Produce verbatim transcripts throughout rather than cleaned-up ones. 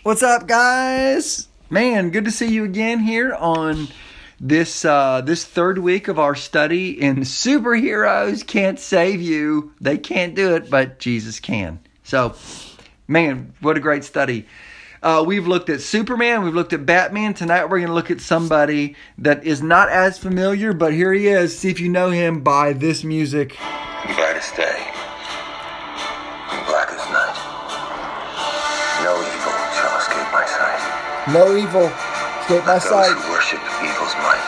What's up, guys? Man, good to see you again here on this uh, this third week of our study in Superheroes Can't Save You. They can't do it, but Jesus can. So, man, what a great study. Uh, we've looked at Superman, we've looked at Batman. Tonight we're going to look at somebody that is not as familiar, but here he is. See if you know him by this music. Brightest day, blackest night. No evil shall escape my sight. No evil escape my Those sight. who worship evil's might,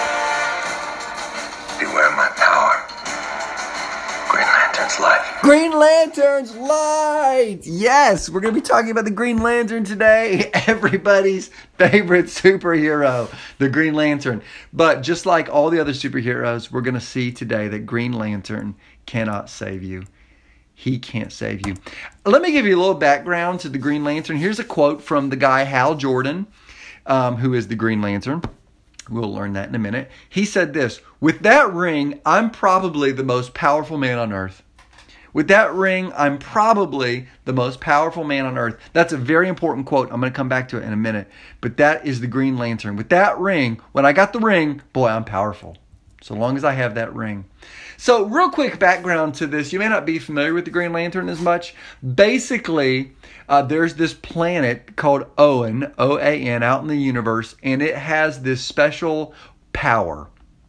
beware my power. Green Lantern's light. Green Lantern's light! Yes, we're going to be talking about the Green Lantern today. Everybody's favorite superhero, the Green Lantern. But just like all the other superheroes, we're going to see today that Green Lantern cannot save you. He can't save you. Let me give you a little background to the Green Lantern. Here's a quote from the guy Hal Jordan, um, who is the Green Lantern. We'll learn that in a minute. He said this: with that ring, I'm probably the most powerful man on earth. With that ring, I'm probably the most powerful man on earth. That's a very important quote. I'm going to come back to it in a minute. But that is the Green Lantern. With that ring, when I got the ring, boy, I'm powerful. So long as I have that ring. So real quick background to this. You may not be familiar with the Green Lantern as much. Basically, uh, there's this planet called Oan, O A N, out in the universe. And it has this special power.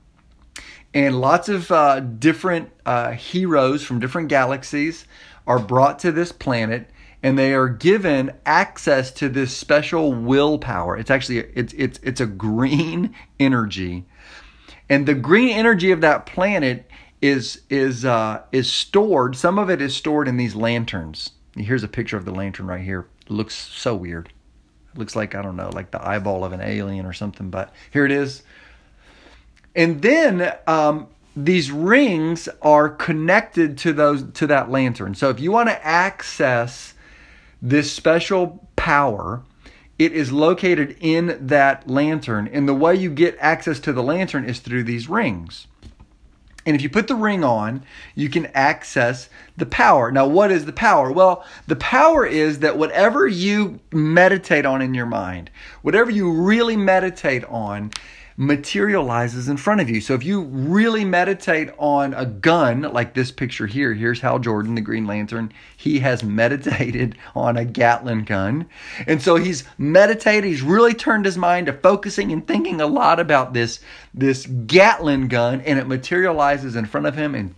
And lots of uh, different uh, heroes from different galaxies are brought to this planet. And they are given access to this special willpower. It's actually, it's it's it's a green energy. And the green energy of that planet is is uh, is stored. Some of it is stored in these lanterns. Here's a picture of the lantern right here. It looks so weird. It looks like, I don't know, like the eyeball of an alien or something. But here it is. And then um, these rings are connected to those to that lantern. So if you want to access this special power, it is located in that lantern. And the way you get access to the lantern is through these rings. And if you put the ring on, you can access the power. Now, what is the power? Well, the power is that whatever you meditate on in your mind, whatever you really meditate on, materializes in front of you. So if you really meditate on a gun, like this picture here, here's Hal Jordan, the Green Lantern. He has meditated on a Gatling gun. And so he's meditated, he's really turned his mind to focusing and thinking a lot about this, this Gatling gun, and it materializes in front of him, and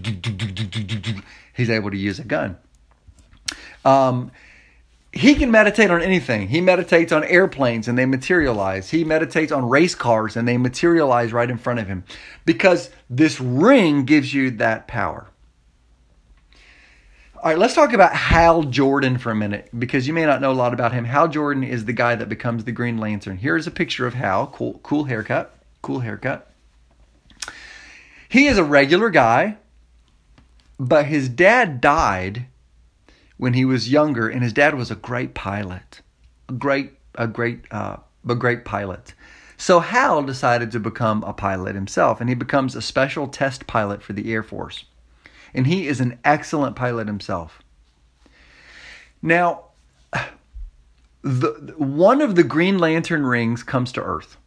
he's able to use a gun. Um, He can meditate on anything. He meditates on airplanes and they materialize. He meditates on race cars and they materialize right in front of him. Because this ring gives you that power. All right, let's talk about Hal Jordan for a minute. Because you may not know a lot about him. Hal Jordan is the guy that becomes the Green Lantern. Here's a picture of Hal. Cool, cool haircut. Cool haircut. He is a regular guy. But his dad died when he was younger, and his dad was a great pilot, a great, a great, uh, a great pilot. So Hal decided to become a pilot himself, and he becomes a special test pilot for the Air Force. And he is an excellent pilot himself. Now, the, one of the Green Lantern rings comes to Earth,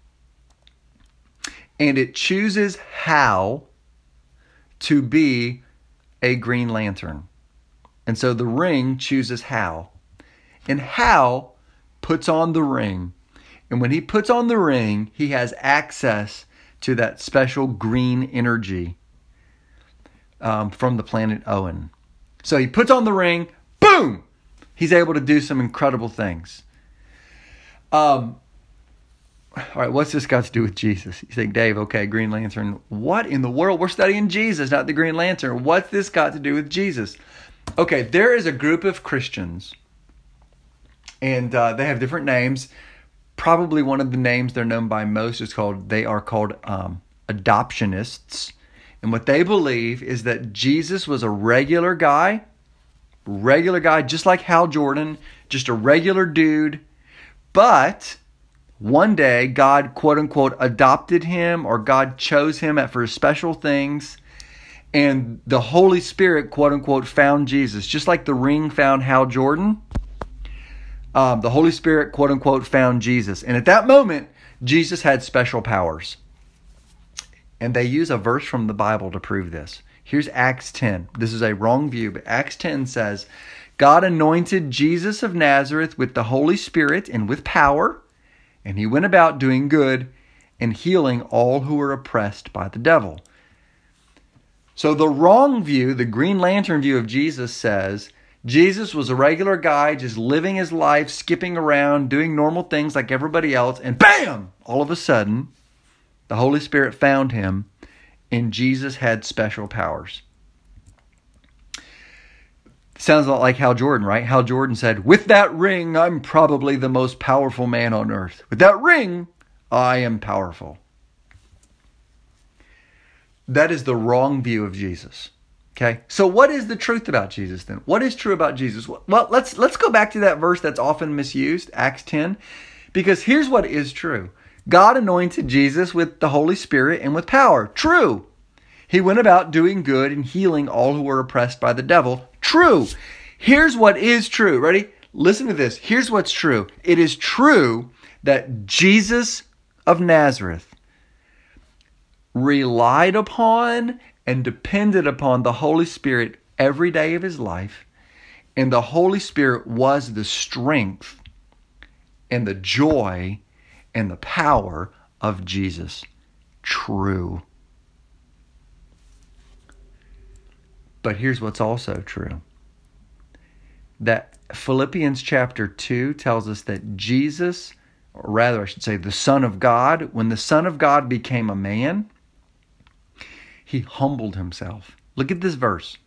and it chooses Hal to be a Green Lantern. And so the ring chooses Hal. And Hal puts on the ring. And when he puts on the ring, he has access to that special green energy um, from the planet Oan. So he puts on the ring, boom! He's able to do some incredible things. Um, all right, what's this got to do with Jesus? You think, Dave, okay, Green Lantern. What in the world? We're studying Jesus, not the Green Lantern. What's this got to do with Jesus? Okay, there is a group of Christians, and uh, they have different names. Probably one of the names they're known by most is called, they are called um, adoptionists. And what they believe is that Jesus was a regular guy, regular guy, just like Hal Jordan, just a regular dude. But one day, God, quote unquote, adopted him, or God chose him for special things. And the Holy Spirit, quote unquote, found Jesus. Just like the ring found Hal Jordan, um, the Holy Spirit, quote unquote, found Jesus. And at that moment, Jesus had special powers. And they use a verse from the Bible to prove this. Here's Acts ten. This is a wrong view, but Acts ten says, God anointed Jesus of Nazareth with the Holy Spirit and with power, and he went about doing good and healing all who were oppressed by the devil. So the wrong view, the Green Lantern view of Jesus, says Jesus was a regular guy just living his life, skipping around, doing normal things like everybody else, and bam! All of a sudden, the Holy Spirit found him, and Jesus had special powers. Sounds a lot like Hal Jordan, right? Hal Jordan said, with that ring, I'm probably the most powerful man on earth. With that ring, I am powerful. That is the wrong view of Jesus. Okay? So what is the truth about Jesus then? What is true about Jesus? Well, let's let's go back to that verse that's often misused, Acts ten, because here's what is true. God anointed Jesus with the Holy Spirit and with power. True. He went about doing good and healing all who were oppressed by the devil. True. Here's what is true. Ready? Listen to this. Here's what's true. It is true that Jesus of Nazareth relied upon and depended upon the Holy Spirit every day of his life. And the Holy Spirit was the strength and the joy and the power of Jesus. True. But here's what's also true. That Philippians chapter two tells us that Jesus, or rather I should say the Son of God, when the Son of God became a man, he humbled himself. Look at this verse.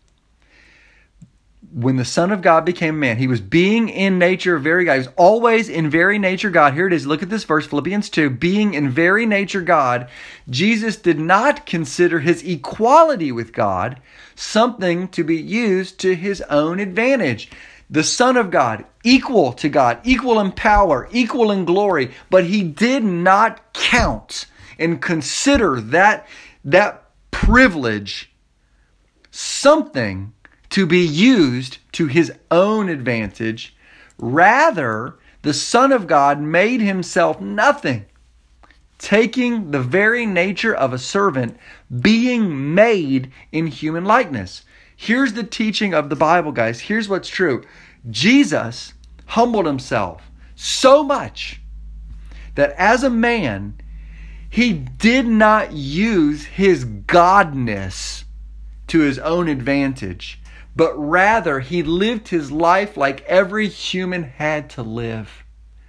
When the Son of God became a man, he was being in nature very God. He was always in very nature God. Here it is. Look at this verse, Philippians two. Being in very nature God, Jesus did not consider his equality with God something to be used to his own advantage. The Son of God, equal to God, equal in power, equal in glory, but he did not count and consider that, that privilege something to be used to his own advantage. Rather, the Son of God made himself nothing, taking the very nature of a servant, being made in human likeness. Here's the teaching of the Bible, guys. Here's what's true. Jesus humbled himself so much that as a man, he did not use his godness to his own advantage, but rather he lived his life like every human had to live,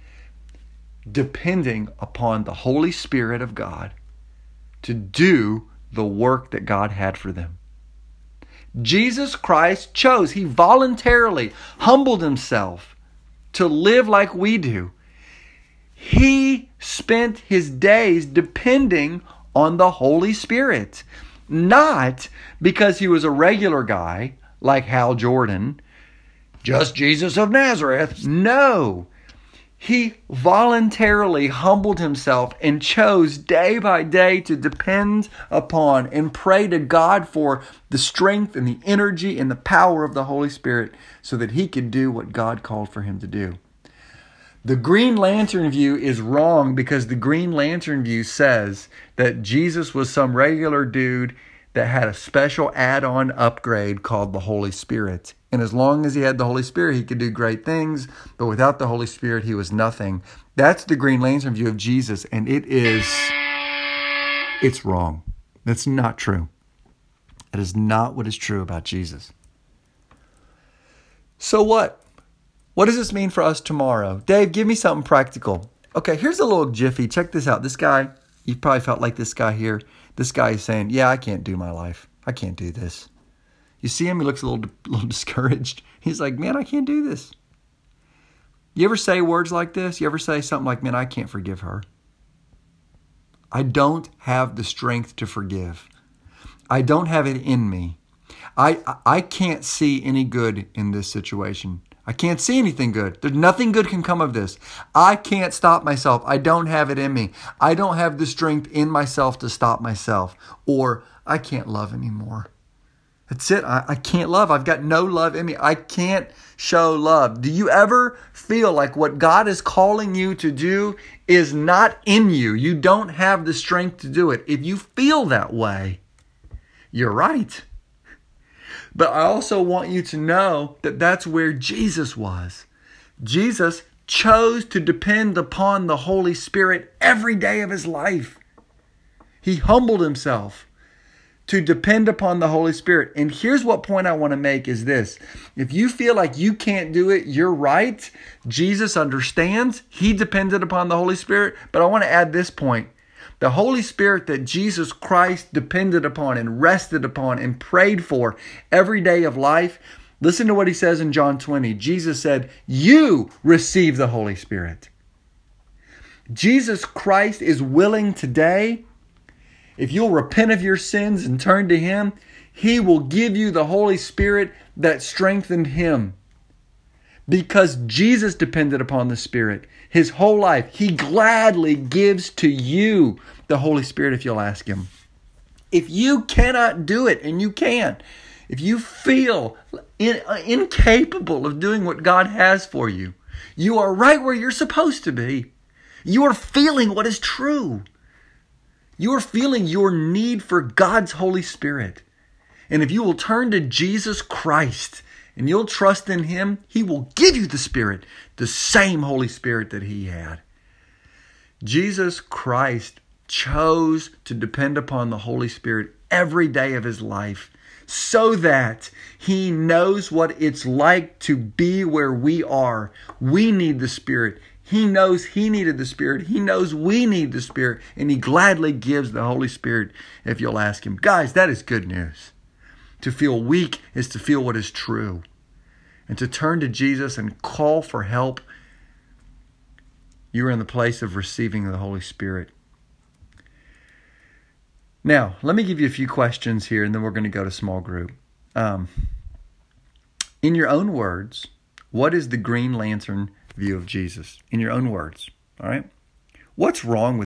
depending upon the Holy Spirit of God to do the work that God had for them. Jesus Christ chose, he voluntarily humbled himself to live like we do. He spent his days depending on the Holy Spirit, not because he was a regular guy like Hal Jordan, just Jesus of Nazareth. No. He voluntarily humbled himself and chose day by day to depend upon and pray to God for the strength and the energy and the power of the Holy Spirit so that he could do what God called for him to do. The Green Lantern view is wrong because the Green Lantern view says that Jesus was some regular dude that had a special add-on upgrade called the Holy Spirit. And as long as he had the Holy Spirit, he could do great things. But without the Holy Spirit, he was nothing. That's the Green Lantern view of Jesus. And it is, it's wrong. That's not true. That is not what is true about Jesus. So what? What does this mean for us tomorrow? Dave, give me something practical. Okay, here's a little jiffy. Check this out. This guy, you probably felt like this guy here. This guy is saying, yeah, I can't do my life. I can't do this. You see him, he looks a little, a little discouraged. He's like, man, I can't do this. You ever say words like this? You ever say something like, man, I can't forgive her. I don't have the strength to forgive. I don't have it in me. I, I can't see any good in this situation. I can't see anything good. There's nothing good can come of this. I can't stop myself. I don't have it in me. I don't have the strength in myself to stop myself. Or I can't love anymore. That's it. I, I can't love. I've got no love in me. I can't show love. Do you ever feel like what God is calling you to do is not in you? You don't have the strength to do it. If you feel that way, you're right. But I also want you to know that that's where Jesus was. Jesus chose to depend upon the Holy Spirit every day of his life. He humbled himself to depend upon the Holy Spirit. And here's what point I want to make is this. If you feel like you can't do it, you're right. Jesus understands. He depended upon the Holy Spirit. But I want to add this point. The Holy Spirit that Jesus Christ depended upon and rested upon and prayed for every day of life. Listen to what he says in John twenty. Jesus said, you receive the Holy Spirit. Jesus Christ is willing today. If you'll repent of your sins and turn to him, he will give you the Holy Spirit that strengthened him. Because Jesus depended upon the Spirit his whole life, he gladly gives to you the Holy Spirit if you'll ask him. If you cannot do it, and you can, if you feel in, uh, incapable of doing what God has for you, you are right where you're supposed to be. You are feeling what is true. You are feeling your need for God's Holy Spirit. And if you will turn to Jesus Christ and you'll trust in him, he will give you the Spirit, the same Holy Spirit that he had. Jesus Christ chose to depend upon the Holy Spirit every day of his life so that he knows what it's like to be where we are. We need the Spirit. He knows he needed the Spirit. He knows we need the Spirit. And he gladly gives the Holy Spirit if you'll ask him. Guys, that is good news. To feel weak is to feel what is true. And to turn to Jesus and call for help, you are in the place of receiving the Holy Spirit. Now, let me give you a few questions here, and then we're going to go to small group. Um, in your own words, what is the Green Lantern view of Jesus? In your own words, all right? What's wrong with